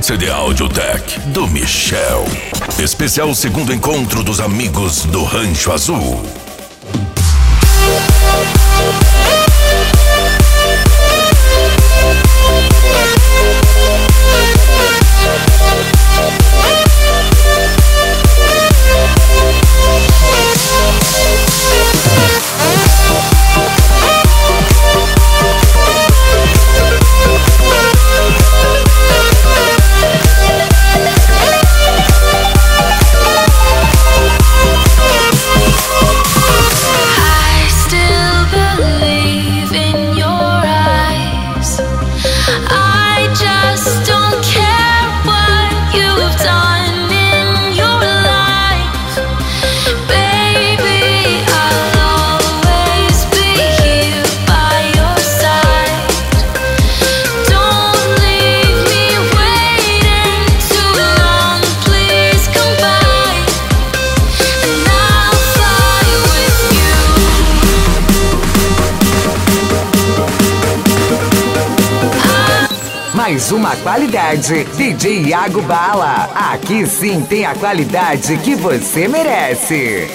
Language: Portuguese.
CD Audiotech do Michel. Especial segundo encontro dos amigos do Rancho Azul. Mais uma qualidade, DJ Iago Bala. Aqui sim tem a qualidade que você merece.